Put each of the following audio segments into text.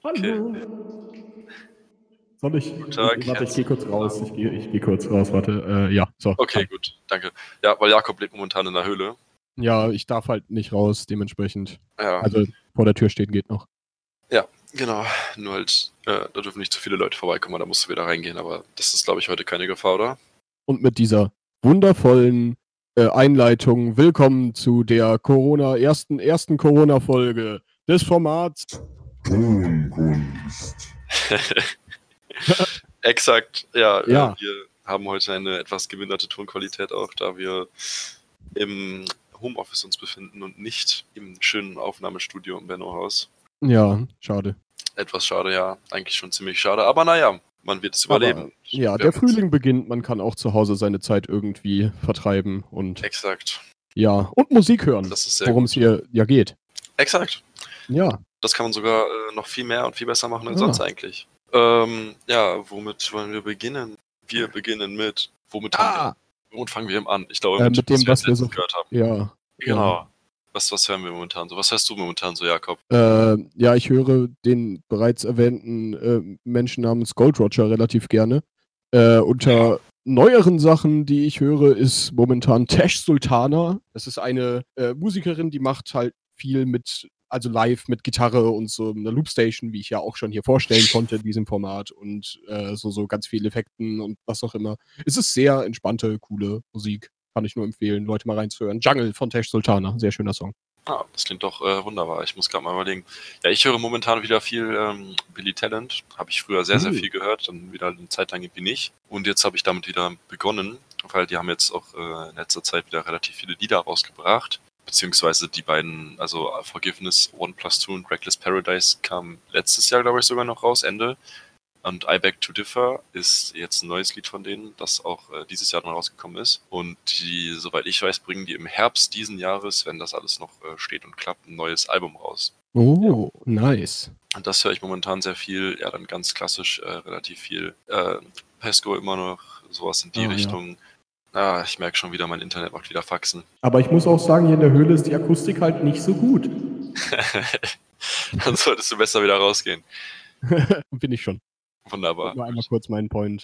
Okay. Hallo. Soll ich? Guten Tag, Warte, ich gehe kurz raus. herzlich Ich gehe kurz raus. Warte. Ja, so. Okay, Hi. gut, danke. Ja, weil Jakob lebt momentan in der Höhle. Ja, ich darf halt nicht raus, dementsprechend. Ja, Also vor der Tür stehen geht noch. ja, genau. Nur halt, da dürfen nicht zu viele Leute vorbeikommen, da musst du wieder reingehen. Aber das ist, glaube ich, heute keine Gefahr, oder? Und mit dieser wundervollen Einleitung willkommen zu der ersten Corona-Folge des Formats. Tonkunst. Exakt, ja. Ja. Wir haben heute eine etwas geminderte Tonqualität auch, da wir im Homeoffice uns befinden und nicht im schönen Aufnahmestudio im Benno-Haus. Ja, schade. Etwas schade, ja. Eigentlich schon ziemlich schade. Aber naja, man wird es überleben. Aber, ja, der Frühling beginnt, man kann auch zu Hause seine Zeit irgendwie vertreiben und Exakt. ja, und Musik hören, Das ist sehr worum es hier ja geht. Exakt. Ja. Das kann man sogar noch viel mehr und viel besser machen als sonst eigentlich. Ja, womit wollen wir beginnen? Wir beginnen mit, womit fangen wir an? Ich glaube, mit dem, was wir so gehört haben. Ja. Genau. Ja. Was hören wir momentan so? Was hörst du momentan so, Jakob? Ja, ich höre den bereits erwähnten Menschen namens Gold Roger relativ gerne. Unter neueren Sachen, die ich höre, ist momentan Tash Sultana. Das ist eine Musikerin, die macht halt viel also live mit Gitarre und so einer Loopstation, wie ich ja auch schon hier vorstellen konnte in diesem Format und so ganz viele Effekten und was auch immer. Es ist sehr entspannte, coole Musik. Kann ich nur empfehlen, Leute mal reinzuhören. Jungle von Tash Sultana, sehr schöner Song. Ah, das klingt doch wunderbar. Ich muss gerade mal überlegen. Ja, ich höre momentan wieder viel Billy Talent. Habe ich früher sehr, sehr viel gehört, dann wieder eine Zeit lang irgendwie nicht. Und jetzt habe ich damit wieder begonnen, weil die haben jetzt auch in letzter Zeit wieder relativ viele Lieder rausgebracht. Beziehungsweise die beiden, also Forgiveness 1+2 und Reckless Paradise kamen letztes Jahr, glaube ich, sogar noch raus, Ende. Und I Beg to Differ ist jetzt ein neues Lied von denen, das auch dieses Jahr dann rausgekommen ist. Und die, soweit ich weiß, bringen die im Herbst diesen Jahres, wenn das alles noch steht und klappt, ein neues Album raus. Oh, ja. Nice. Und das höre ich momentan sehr viel. Ja, dann ganz klassisch relativ viel. Pesco immer noch, sowas in die Richtung. Ja. Ich merke schon wieder, mein Internet macht wieder Faxen. Aber ich muss auch sagen, hier in der Höhle ist die Akustik halt nicht so gut. Dann solltest du besser wieder rausgehen. Bin ich schon. Wunderbar. Nur einmal kurz meinen Point.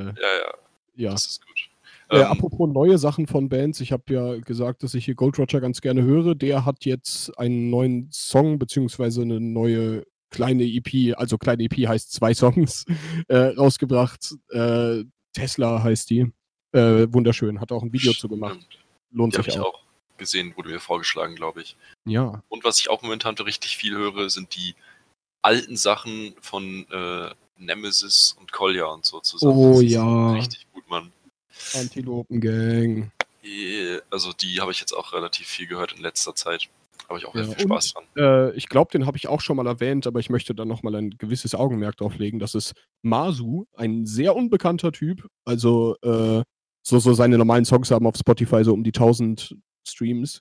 Ja. Das ist gut. Apropos neue Sachen von Bands, ich habe ja gesagt, dass ich hier Gold Roger ganz gerne höre. Der hat jetzt einen neuen Song, beziehungsweise eine neue kleine EP, also kleine EP heißt 2 Songs, rausgebracht. Tesla heißt die. Wunderschön, hat auch ein Video zu gemacht. Lohnt sich auch. Die habe ich auch gesehen, wurde mir vorgeschlagen, glaube ich. Ja. Und was ich auch momentan richtig viel höre, sind die alten Sachen von Nemesis und Kolja und so zusammen. Oh ja. Richtig gut, Mann. Antilopen-Gang. Also die habe ich jetzt auch relativ viel gehört in letzter Zeit. Habe ich auch sehr viel Spaß dran. Ich glaube, den habe ich auch schon mal erwähnt, aber ich möchte dann nochmal ein gewisses Augenmerk drauf legen. Das ist Masu, ein sehr unbekannter Typ. Also so seine normalen Songs haben auf Spotify so um die 1000 Streams.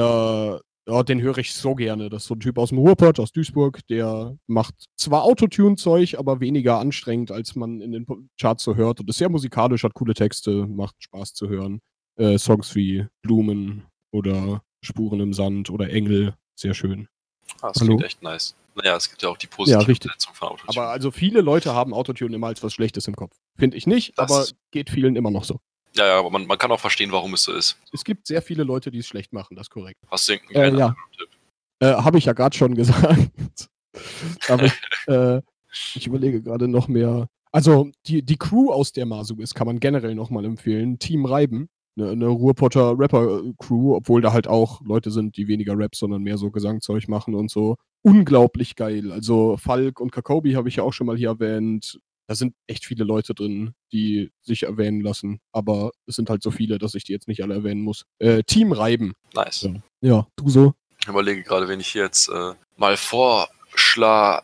Den höre ich so gerne. Das ist so ein Typ aus dem Ruhrpott, aus Duisburg. Der macht zwar Autotune-Zeug, aber weniger anstrengend, als man in den Charts so hört. Und ist sehr musikalisch, hat coole Texte, macht Spaß zu hören. Songs wie Blumen oder Spuren im Sand oder Engel, sehr schön. Das klingt echt nice. Naja, es gibt ja auch die positive Umsetzung von Autotune. Aber also viele Leute haben Autotune immer als was Schlechtes im Kopf. Finde ich nicht, aber geht vielen immer noch so. Ja, aber man kann auch verstehen, warum es so ist. Es gibt sehr viele Leute, die es schlecht machen, das ist korrekt. Hast du einen kleinen Tipp? Habe ich ja gerade schon gesagt. Aber ich überlege gerade noch mehr. Also die Crew, aus der Masu ist, kann man generell nochmal empfehlen. Team Reiben. Eine Ruhrpotter Rapper-Crew, obwohl da halt auch Leute sind, die weniger Rap, sondern mehr so Gesangzeug machen und so. Unglaublich geil. Also Falk und Kakobi habe ich ja auch schon mal hier erwähnt. Da sind echt viele Leute drin, die sich erwähnen lassen. Aber es sind halt so viele, dass ich die jetzt nicht alle erwähnen muss. Team Reiben. Nice. Ja, du so? Ich überlege gerade, wenn ich hier jetzt mal vorschlage.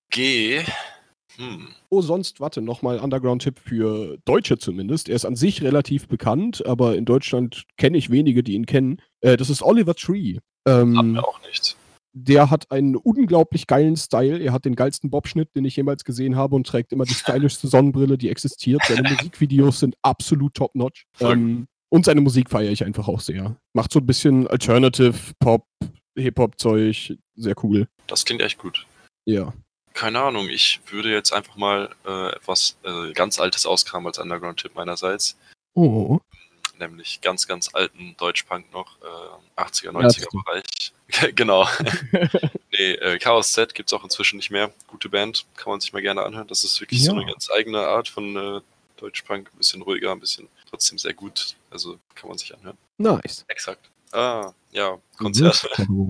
Oh, sonst, warte, nochmal Underground-Tipp für Deutsche zumindest. Er ist an sich relativ bekannt, aber in Deutschland kenne ich wenige, die ihn kennen. Das ist Oliver Tree. Hat mir auch nichts. Der hat einen unglaublich geilen Style. Er hat den geilsten Bobschnitt, den ich jemals gesehen habe und trägt immer die stylischste Sonnenbrille, die existiert. Seine Musikvideos sind absolut top-notch. Und seine Musik feiere ich einfach auch sehr. Macht so ein bisschen Alternative Pop, Hip-Hop-Zeug. Sehr cool. Das klingt echt gut. Ja. Keine Ahnung, ich würde jetzt einfach mal etwas ganz Altes auskramen als Underground-Tipp meinerseits. Oh. Nämlich ganz, ganz alten Deutschpunk noch, 80er, Ärzte. 90er Bereich. Genau. Nee, Chaos Z gibt's auch inzwischen nicht mehr. Gute Band, kann man sich mal gerne anhören. Das ist wirklich so Ja. eine ganz eigene Art von Deutschpunk. Ein bisschen ruhiger, ein bisschen trotzdem sehr gut. Also kann man sich anhören. Nice. Exakt. Ja, Konzerte.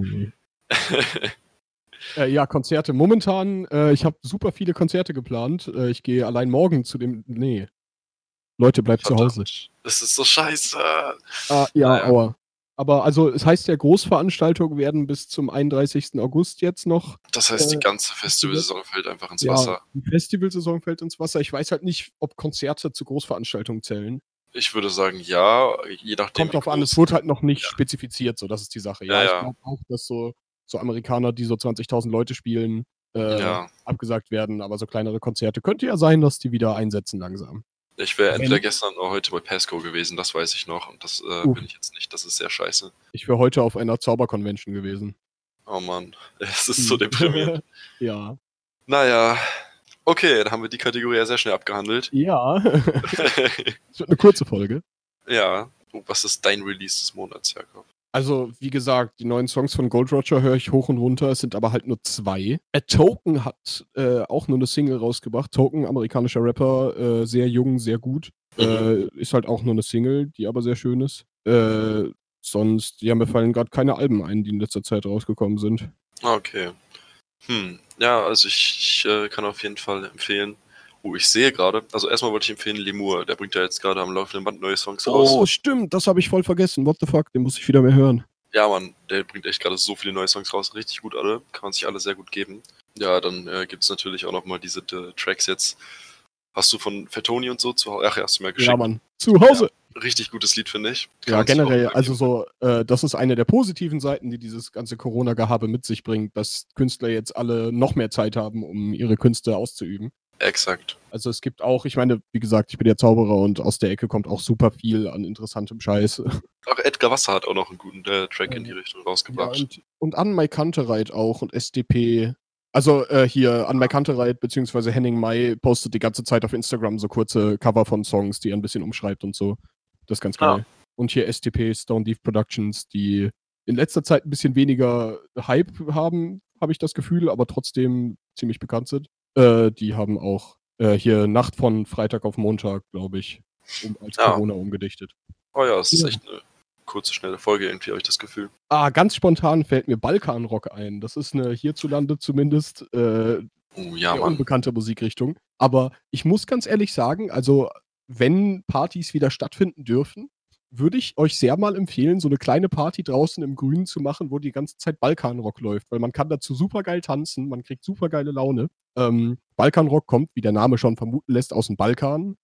Ja, Konzerte. Momentan, ich habe super viele Konzerte geplant. Ich gehe allein morgen zu dem. Nee. Leute, bleibt zu Hause. Das ist so scheiße. Ja, Naja. Aua. Aber also, es heißt ja, Großveranstaltungen werden bis zum 31. August jetzt noch. Das heißt, die ganze Festivalsaison fällt einfach ins Ja, Wasser. die Festivalsaison fällt ins Wasser. Ich weiß halt nicht, ob Konzerte zu Großveranstaltungen zählen. Ich würde sagen, ja, je nachdem. Kommt drauf an, es wurde halt noch nicht spezifiziert, so, das ist die Sache. Ja, Ja, ich ja. glaube auch, dass so Amerikaner, die so 20.000 Leute spielen, Ja. abgesagt werden, aber so kleinere Konzerte könnte ja sein, dass die wieder einsetzen langsam. Ich wäre entweder gestern oder heute bei Pasco gewesen, das weiß ich noch. Und das bin ich jetzt nicht. Das ist sehr scheiße. Ich wäre heute auf einer Zauberconvention gewesen. Oh Mann, es ist so deprimierend. Ja. Naja, okay, dann haben wir die Kategorie ja sehr schnell abgehandelt. Ja. Es wird eine kurze Folge. Ja. Was ist dein Release des Monats, Jakob? Also, wie gesagt, die neuen Songs von Gold Roger höre ich hoch und runter. Es sind aber halt nur 2. Token hat auch nur eine Single rausgebracht. Token, amerikanischer Rapper, sehr jung, sehr gut. Ist halt auch nur eine Single, die aber sehr schön ist. Sonst, ja, mir fallen gerade keine Alben ein, die in letzter Zeit rausgekommen sind. Okay. Ja, also ich kann auf jeden Fall empfehlen. Ich sehe gerade, also erstmal wollte ich empfehlen Lemur, der bringt ja jetzt gerade am laufenden Band neue Songs raus. Oh, stimmt, das habe ich voll vergessen. What the fuck, den muss ich wieder mehr hören. Ja, Mann, der bringt echt gerade so viele neue Songs raus, richtig gut alle, kann man sich alle sehr gut geben. Ja, dann gibt es natürlich auch nochmal diese Tracks jetzt. Hast du von Fettoni und so zu Hause? Ach ja, hast du mir geschickt. Ja, Mann, zu Hause. Ja, richtig gutes Lied, finde ich. Ja, generell, also so, das ist eine der positiven Seiten, die dieses ganze Corona-Gehabe mit sich bringt, dass Künstler jetzt alle noch mehr Zeit haben, um ihre Künste auszuüben. Exakt. Also es gibt auch, ich meine, wie gesagt, ich bin ja Zauberer und aus der Ecke kommt auch super viel an interessantem Scheiß. Auch Edgar Wasser hat auch noch einen guten Track in die Richtung rausgebracht. Ja, und An My Kantereit auch und SDP. Also hier An My Kantereit beziehungsweise Henning Mai postet die ganze Zeit auf Instagram so kurze Cover von Songs, die er ein bisschen umschreibt und so. Das ist ganz geil. Und hier SDP, Stone Deep Productions, die in letzter Zeit ein bisschen weniger Hype haben, habe ich das Gefühl, aber trotzdem ziemlich bekannt sind. Die haben auch hier Nacht von Freitag auf Montag, glaube ich, als Corona umgedichtet. Oh ja, das ist echt eine kurze, schnelle Folge, irgendwie habe ich das Gefühl. Ganz spontan fällt mir Balkanrock ein. Das ist eine hierzulande zumindest sehr unbekannte Musikrichtung. Aber ich muss ganz ehrlich sagen, also wenn Partys wieder stattfinden dürfen, würde ich euch sehr mal empfehlen, so eine kleine Party draußen im Grünen zu machen, wo die ganze Zeit Balkanrock läuft, weil man kann dazu super geil tanzen, man kriegt super geile Laune. Balkanrock kommt, wie der Name schon vermuten lässt, aus dem Balkan.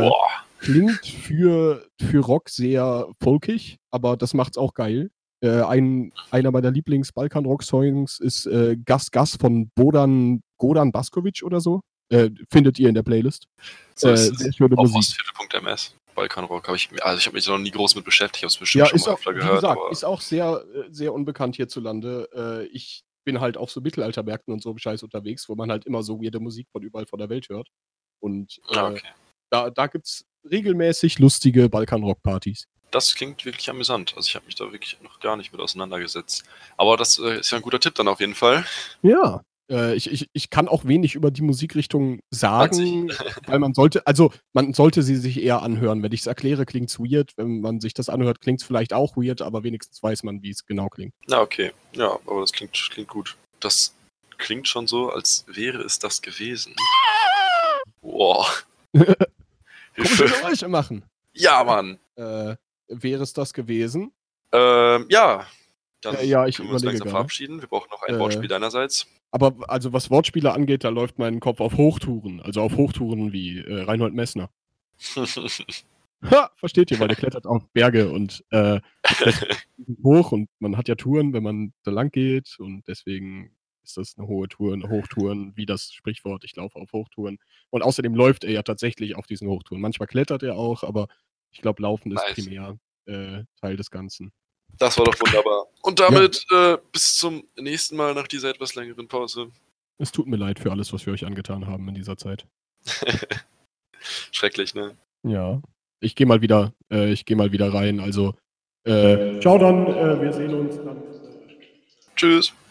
Klingt für Rock sehr folkig, aber das macht's auch geil. Einer meiner Lieblings-Balkan-Rock-Songs ist Gas Gas von Godan Baskovic oder so. Findet ihr in der Playlist. So ist sehr schöne auf Musik. Ostfilme.ms. Balkanrock habe ich mich noch nie groß mit beschäftigt, habe es bestimmt schon mal öfter gehört. Wie gesagt, ist auch sehr, sehr unbekannt hierzulande. Ich bin halt auf so Mittelaltermärkten und so Scheiß unterwegs, wo man halt immer so weirde Musik von überall von der Welt hört. Und da gibt's regelmäßig lustige Balkanrock-Partys. Das klingt wirklich amüsant. Also ich habe mich da wirklich noch gar nicht mit auseinandergesetzt. Aber das ist ja ein guter Tipp dann auf jeden Fall. Ja. Ich kann auch wenig über die Musikrichtung sagen, weil man sollte sie sich eher anhören. Wenn ich es erkläre, klingt es weird. Wenn man sich das anhört, klingt es vielleicht auch weird, aber wenigstens weiß man, wie es genau klingt. Na, okay. Ja, aber das klingt gut. Das klingt schon so, als wäre es das gewesen. Wow. Komische Geräusche machen. Ja, Mann. Wäre es das gewesen? Ja. Dann ich können wir uns langsam verabschieden. Wir brauchen noch ein Wortspiel deinerseits. Aber also was Wortspiele angeht, da läuft mein Kopf auf Hochtouren. Also auf Hochtouren wie Reinhold Messner. Versteht ihr, weil der klettert auf Berge und hoch und man hat ja Touren, wenn man da lang geht und deswegen ist das eine hohe Tour, eine Hochtouren, wie das Sprichwort, ich laufe auf Hochtouren. Und außerdem läuft er ja tatsächlich auf diesen Hochtouren. Manchmal klettert er auch, aber ich glaube, Laufen ist primär Teil des Ganzen. Das war doch wunderbar. Und damit bis zum nächsten Mal nach dieser etwas längeren Pause. Es tut mir leid für alles, was wir euch angetan haben in dieser Zeit. Schrecklich, ne? Ja. Ich gehe mal wieder rein. Also, ciao dann, wir sehen uns dann. Tschüss.